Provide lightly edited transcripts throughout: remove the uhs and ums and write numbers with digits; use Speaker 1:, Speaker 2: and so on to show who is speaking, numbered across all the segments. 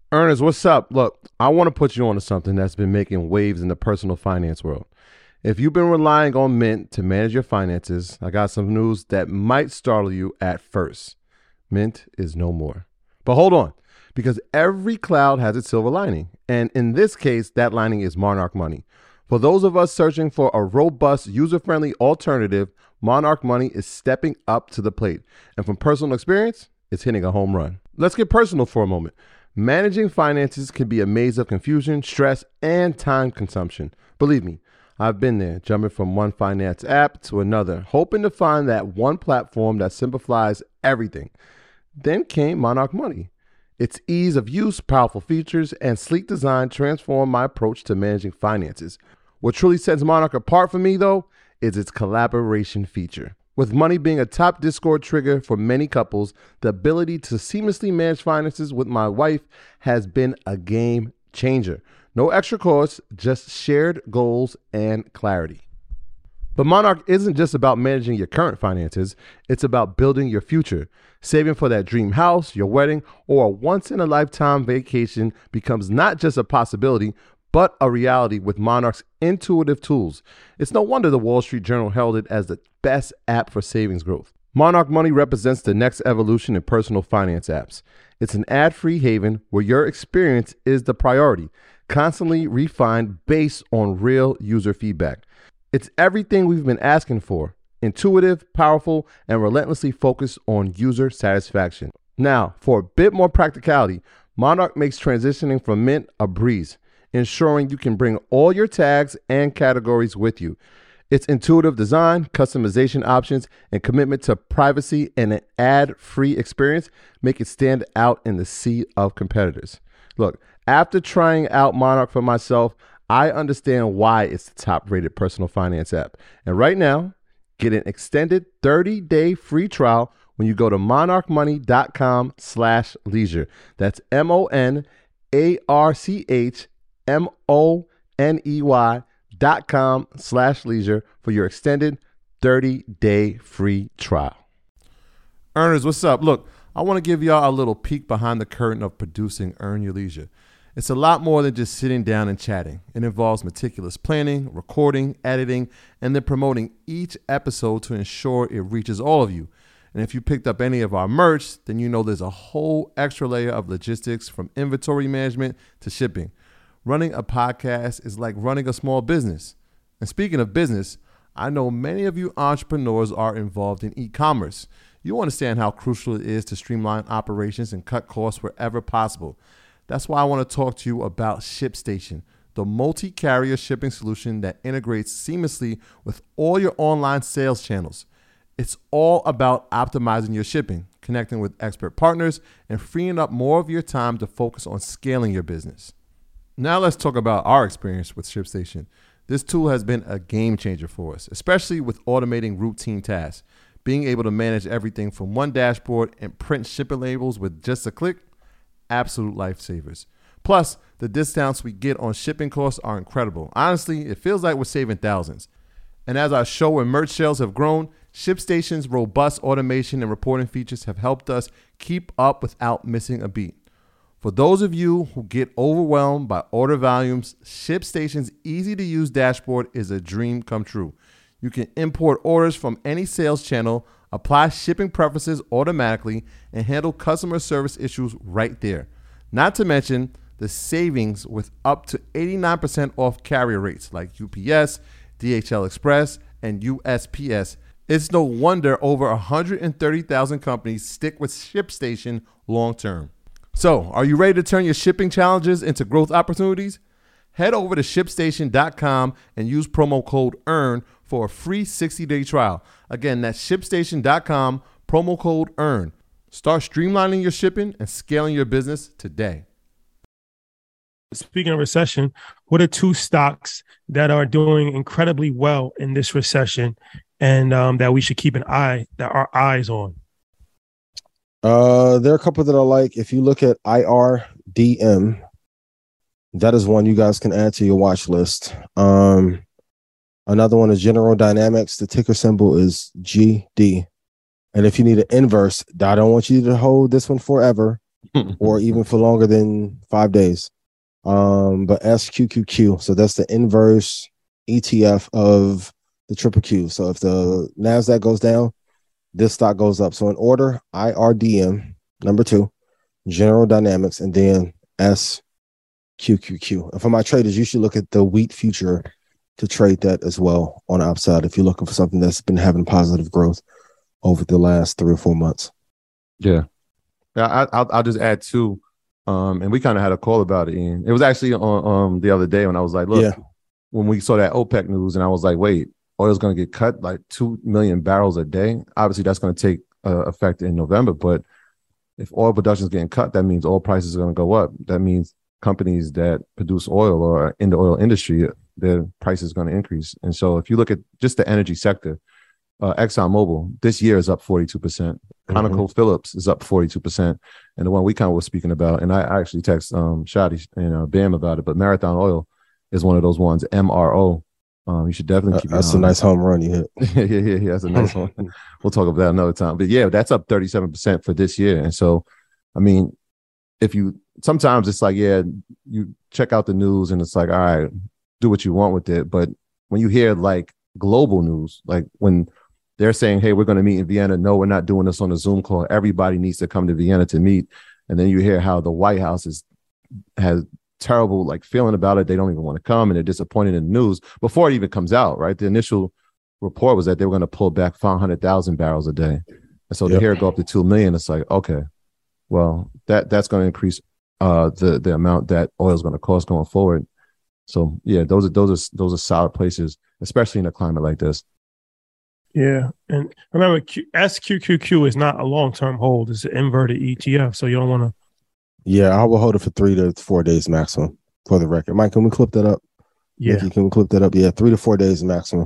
Speaker 1: Ernest, what's up? Look, I want to put you on to something that's been making waves in the personal finance world. If you've been relying on Mint to manage your finances, I got some news that might startle you at first. Mint is no more. But hold on, because every cloud has its silver lining. And in this case, that lining is Monarch Money. For those of us searching for a robust, user-friendly alternative, Monarch Money is stepping up to the plate. And from personal experience, it's hitting a home run. Let's get personal for a moment. Managing finances can be a maze of confusion, stress, and time consumption. Believe me, I've been there, jumping from one finance app to another, hoping to find that one platform that simplifies everything. Then came Monarch Money. Its ease of use, powerful features, and sleek design transformed my approach to managing finances. What truly sets Monarch apart for me, though, is its collaboration feature. With money being a top Discord trigger for many couples, the ability to seamlessly manage finances with my wife has been a game changer. No extra costs, just shared goals and clarity. But Monarch isn't just about managing your current finances, it's about building your future. Saving for that dream house, your wedding, or a once-in-a-lifetime vacation becomes not just a possibility, but a reality with Monarch's intuitive tools. It's no wonder the Wall Street Journal held it as the best app for savings growth. Monarch Money represents the next evolution in personal finance apps. It's an ad-free haven where your experience is the priority, constantly refined based on real user feedback. It's everything we've been asking for: intuitive, powerful, and relentlessly focused on user satisfaction. Now, for a bit more practicality, Monarch makes transitioning from Mint a breeze, ensuring you can bring all your tags and categories with you. Its intuitive design, customization options, and commitment to privacy and an ad-free experience make it stand out in the sea of competitors. Look, after trying out Monarch for myself, I understand why it's the top-rated personal finance app. And right now, get an extended 30-day free trial when you go to monarchmoney.com/leisure. That's MonarchMoney.com/leisure for your extended 30-day free trial. Earners, what's up? Look, I want to give y'all a little peek behind the curtain of producing Earn Your Leisure. It's a lot more than just sitting down and chatting. It involves meticulous planning, recording, editing, and then promoting each episode to ensure it reaches all of you. And if you picked up any of our merch, then you know there's a whole extra layer of logistics, from inventory management to shipping. Running a podcast is like running a small business. And speaking of business, I know many of you entrepreneurs are involved in e-commerce. You understand how crucial it is to streamline operations and cut costs wherever possible. That's why I want to talk to you about ShipStation, the multi-carrier shipping solution that integrates seamlessly with all your online sales channels. It's all about optimizing your shipping, connecting with expert partners, and freeing up more of your time to focus on scaling your business. Now let's talk about our experience with ShipStation. This tool has been a game changer for us, especially with automating routine tasks. Being able to manage everything from one dashboard and print shipping labels with just a click, absolute lifesavers. Plus, the discounts we get on shipping costs are incredible. Honestly, it feels like we're saving thousands. And as our show and merch sales have grown, ShipStation's robust automation and reporting features have helped us keep up without missing a beat. For those of you who get overwhelmed by order volumes, ShipStation's easy-to-use dashboard is a dream come true. You can import orders from any sales channel, apply shipping preferences automatically, and handle customer service issues right there. Not to mention the savings with up to 89% off carrier rates like UPS, DHL Express, and USPS. It's no wonder over 130,000 companies stick with ShipStation long term. So, are you ready to turn your shipping challenges into growth opportunities? Head over to ShipStation.com and use promo code EARN for a free 60-day trial. Again, that's ShipStation.com, promo code EARN. Start streamlining your shipping and scaling your business today.
Speaker 2: Speaking of recession, what are two stocks that are doing incredibly well in this recession and that we should keep our eyes on?
Speaker 3: There are a couple that I like. If you look at IRDM, that is one you guys can add to your watch list. Another one is General Dynamics. The ticker symbol is GD. And if you need an inverse, I don't want you to hold this one forever. or even for longer than 5 days. But SQQQ, so that's the inverse ETF of the triple Q. So if the NASDAQ goes down, this stock goes up. So in order, IRDM, number 2, General Dynamics, and then SQQQ. And for my traders, you should look at the wheat future to trade that as well on the upside if you're looking for something that's been having positive growth over the last 3 or 4 months.
Speaker 1: Yeah. I'll just add too. And we kind of had a call about it, Ian. It was actually on the other day when I was like, look, when we saw that OPEC news, and I was like, wait, oil's going to get cut like 2 million barrels a day. Obviously, that's going to take effect in November. But if oil production is getting cut, that means oil prices are going to go up. That means companies that produce oil or are in the oil industry, their price is going to increase. And so if you look at just the energy sector, ExxonMobil this year is up 42%. ConocoPhillips is up 42%. And the one we kind of were speaking about, and I actually text Shadi and Bam about it, but Marathon Oil is one of those ones, MRO. You should definitely keep
Speaker 3: that's a nice home run you hit.
Speaker 1: yeah, that's a nice one. We'll talk about that another time. But yeah, that's up 37% for this year. And so, I mean, sometimes it's like, yeah, you check out the news and it's like, all right, do what you want with it. But when you hear like global news, like when they're saying, hey, we're going to meet in Vienna. No, we're not doing this on a Zoom call. Everybody needs to come to Vienna to meet. And then you hear how the White House has terrible like feeling about it. They don't even want to come and they're disappointed in the news before it even comes out, right? The initial report was that they were going to pull back 500,000 barrels a day. And so to hear it go up to 2 million, it's like, okay, well, that's going to increase the amount that oil is going to cost going forward. So yeah, those are solid places, especially in a climate like this.
Speaker 2: Yeah, and remember, SQQQ is not a long-term hold; it's an inverted ETF, so you don't want to.
Speaker 3: Yeah, I will hold it for 3 to 4 days maximum. For the record, Mike, can we clip that up?
Speaker 2: Yeah,
Speaker 3: Mickey, can we clip that up? Yeah, 3 to 4 days maximum.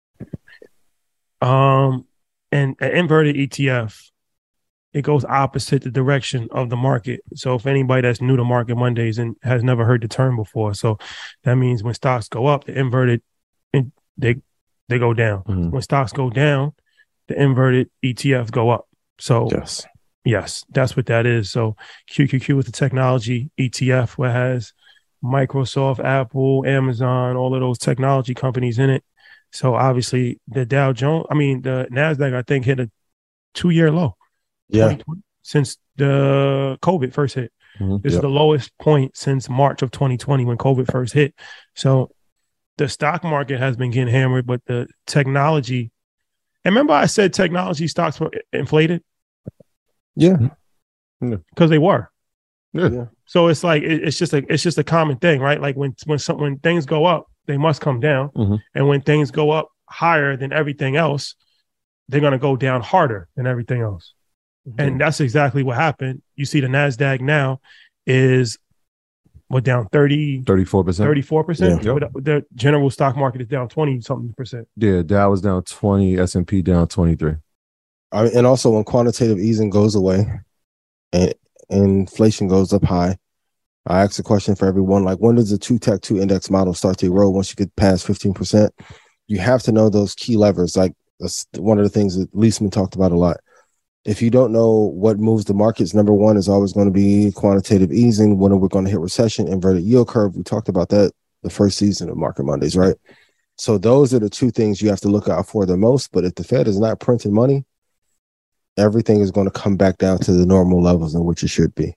Speaker 2: And an inverted ETF, it goes opposite the direction of the market. So if anybody that's new to Market Mondays and has never heard the term before, so that means when stocks go up, the inverted, they go down.
Speaker 3: Mm-hmm.
Speaker 2: When stocks go down, the inverted ETFs go up. So yes, that's what that is. So QQQ is the technology ETF, where it has Microsoft, Apple, Amazon, all of those technology companies in it. So obviously the the NASDAQ, I think, hit a 2-year low.
Speaker 3: Yeah.
Speaker 2: Since the COVID first hit. Mm-hmm. This is the lowest point since March of 2020 when COVID first hit. So the stock market has been getting hammered, but the technology, and remember I said technology stocks were inflated?
Speaker 3: Yeah.
Speaker 2: Because they were.
Speaker 3: Yeah.
Speaker 2: So it's like, it's just a common thing, right? Like when things go up, they must come down.
Speaker 1: Mm-hmm.
Speaker 2: And when things go up higher than everything else, they're going to go down harder than everything else. Mm-hmm. And that's exactly what happened. You see the NASDAQ now is down 34%. 34%.
Speaker 1: Yeah.
Speaker 2: The general stock market is down 20-something%.
Speaker 1: Yeah, Dow was down 20, S&P down 23.
Speaker 3: And also when quantitative easing goes away and inflation goes up high, I asked a question for everyone, like when does the 2 Tech 2 index model start to erode once you get past 15%? You have to know those key levers. Like that's one of the things that Leisman talked about a lot. If you don't know what moves the markets, number one is always going to be quantitative easing. When we're going to hit recession, inverted yield curve. We talked about that the first season of Market Mondays, right? So those are the 2 things you have to look out for the most. But if the Fed is not printing money, everything is going to come back down to the normal levels in which it should be.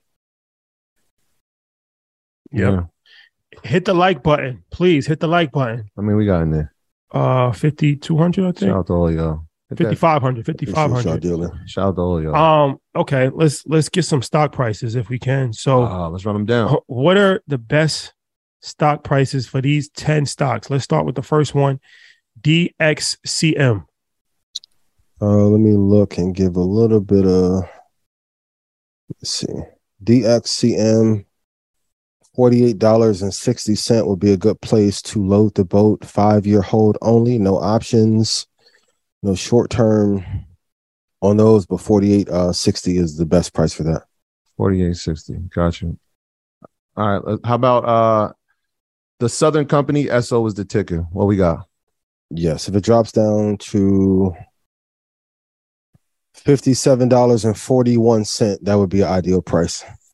Speaker 2: Yeah. Hit the like button. Please hit the like button.
Speaker 1: I mean, we got in there.
Speaker 2: 5,200, I think.
Speaker 1: Shout out to all y'all.
Speaker 2: 5,500. 5,500.
Speaker 1: Shout out to all y'all.
Speaker 2: Okay, let's get some stock prices if we can. So
Speaker 1: let's run them down.
Speaker 2: What are the best stock prices for these 10 stocks? Let's start with the first one, DXCM.
Speaker 3: Let me look and give a little bit of, let's see. DXCM, $48.60 would be a good place to load the boat. 5-year hold only, no options, no short term on those, but $48.60 is the best price for that.
Speaker 1: $48.60. Gotcha. All right. How about the Southern Company? SO is the ticker. What we got?
Speaker 3: Yes. If it drops down to $57.41, that would be an ideal price.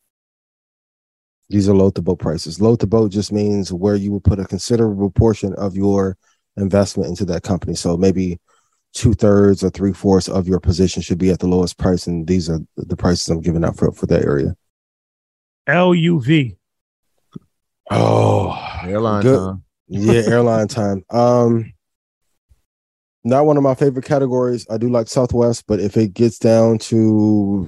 Speaker 3: These are load to boat prices. Load to boat just means where you will put a considerable portion of your investment into that company. So maybe 2/3 or 3/4 of your position should be at the lowest price. And these are the prices I'm giving out for that area.
Speaker 2: LUV.
Speaker 3: Oh,
Speaker 1: Airline
Speaker 3: good.
Speaker 1: time.
Speaker 3: Yeah, airline time. Not one of my favorite categories. I do like Southwest, but if it gets down to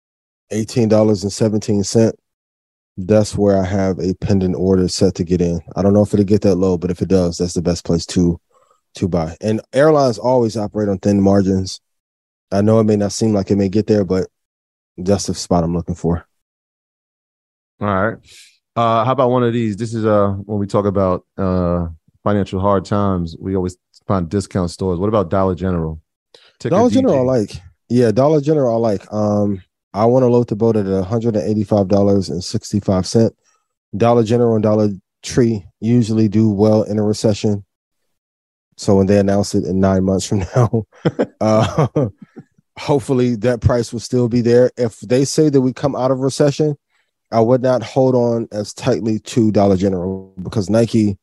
Speaker 3: $18.17, that's where I have a pending order set to get in. I don't know if it'll get that low, but if it does, that's the best place to buy. And airlines always operate on thin margins. I know it may not seem like it may get there, but that's the spot I'm looking for.
Speaker 1: All right. How about one of these? This is when we talk about financial hard times, we always find discount stores. What about Dollar General?
Speaker 3: Dollar General, I like. Yeah, Dollar General, I like. I want to load the boat at $185.65. Dollar General and Dollar Tree usually do well in a recession. So when they announce it in 9 months from now, hopefully that price will still be there. If they say that we come out of recession, I would not hold on as tightly to Dollar General because Nike,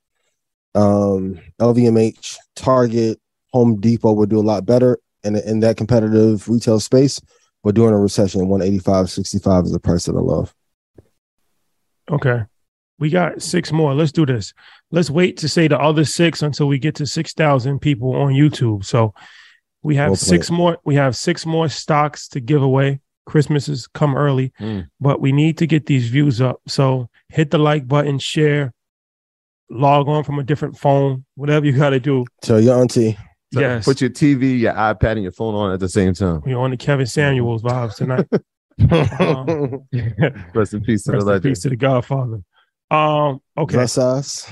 Speaker 3: LVMH, Target, Home Depot would do a lot better in that competitive retail space. But during a recession, $185.65 is the price that I love.
Speaker 2: Okay. We got 6 more. Let's do this. Let's wait to say the other 6 until we get to 6,000 people on YouTube. So we have 6 more. We have 6 more stocks to give away. Christmas has come early, but we need to get these views up. So hit the like button, share, log on from a different phone, whatever you got to do.
Speaker 3: Tell your auntie.
Speaker 1: So
Speaker 2: yes.
Speaker 1: Put your TV, your iPad, and your phone on at the same time.
Speaker 2: We're on the Kevin Samuels vibes tonight.
Speaker 1: Rest in peace to the legend.
Speaker 2: Rest in peace to the Godfather. Okay.
Speaker 3: Bless us.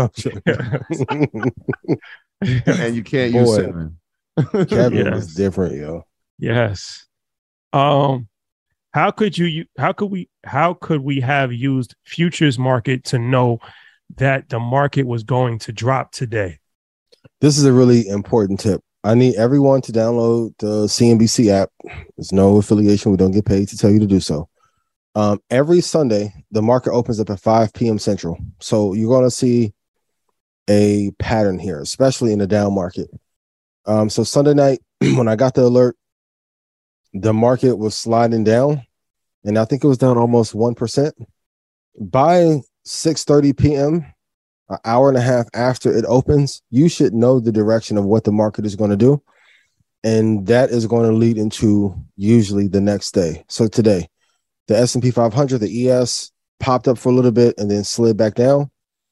Speaker 1: And you can't use cinnamon.
Speaker 3: Kevin was different, yo.
Speaker 2: Yes. How could we have used futures market to know that the market was going to drop today?
Speaker 3: This is a really important tip. I need everyone to download the CNBC app. There's no affiliation. We don't get paid to tell you to do so. Every Sunday, the market opens up at 5 p.m. Central. So you're going to see a pattern here, especially in the down market. So Sunday night, when I got the alert, the market was sliding down, and I think it was down almost 1%. By 6:30 p.m., an hour and a half after it opens, you should know the direction of what the market is going to do. And that is going to lead into usually the next day. So today, the S&P 500, the ES popped up for a little bit and then slid back down.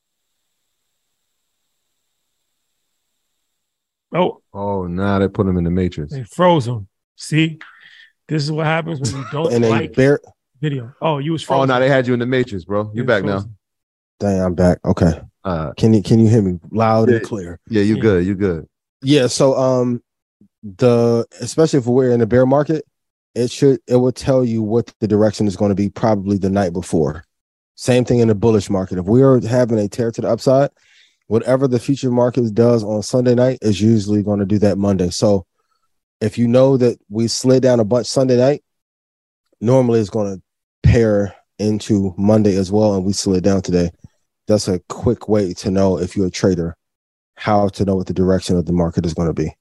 Speaker 2: Oh,
Speaker 1: now they put them in the matrix.
Speaker 2: They froze them. See, this is what happens when you don't like video. Oh, you was frozen.
Speaker 1: Oh, no, they had you in the matrix, bro. You back now.
Speaker 3: Dang, I'm back. Okay. Can you hear me loud and clear?
Speaker 1: Yeah, you good. You good.
Speaker 3: Yeah. So especially if we're in a bear market, it will tell you what the direction is going to be probably the night before. Same thing in the bullish market. If we are having a tear to the upside, whatever the future market does on Sunday night is usually going to do that Monday. So if you know that we slid down a bunch Sunday night, normally it's going to pair into Monday as well, and we slid down today. That's a quick way to know, if you're a trader, how to know what the direction of the market is going to be.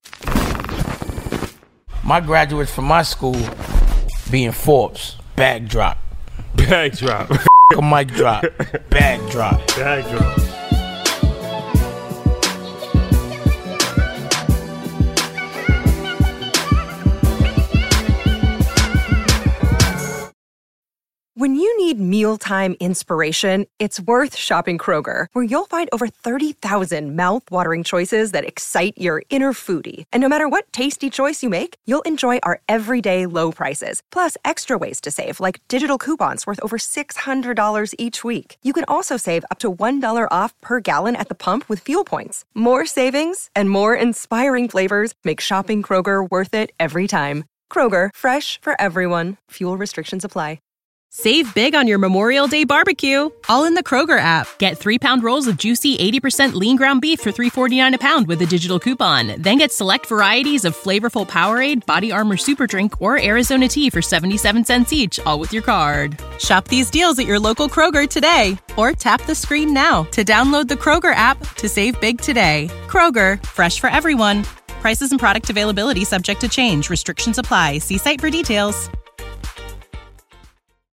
Speaker 4: My graduates from my school being Forbes, bag drop.
Speaker 2: Bag drop.
Speaker 4: A mic drop. Bag drop.
Speaker 2: Bag drop.
Speaker 5: When you need mealtime inspiration, it's worth shopping Kroger, where you'll find over 30,000 mouth-watering choices that excite your inner foodie. And no matter what tasty choice you make, you'll enjoy our everyday low prices, plus extra ways to save, like digital coupons worth over $600 each week. You can also save up to $1 off per gallon at the pump with fuel points. More savings and more inspiring flavors make shopping Kroger worth it every time. Kroger, fresh for everyone. Fuel restrictions apply.
Speaker 6: Save big on your Memorial Day barbecue, all in the Kroger app. Get 3-pound rolls of juicy 80% lean ground beef for $3.49 a pound with a digital coupon. Then get select varieties of flavorful Powerade, Body Armor Super Drink, or Arizona tea for 77 cents each, all with your card. Shop these deals at your local Kroger today, or tap the screen now to download the Kroger app to save big today. Kroger, fresh for everyone. Prices and product availability subject to change. Restrictions apply. See site for details.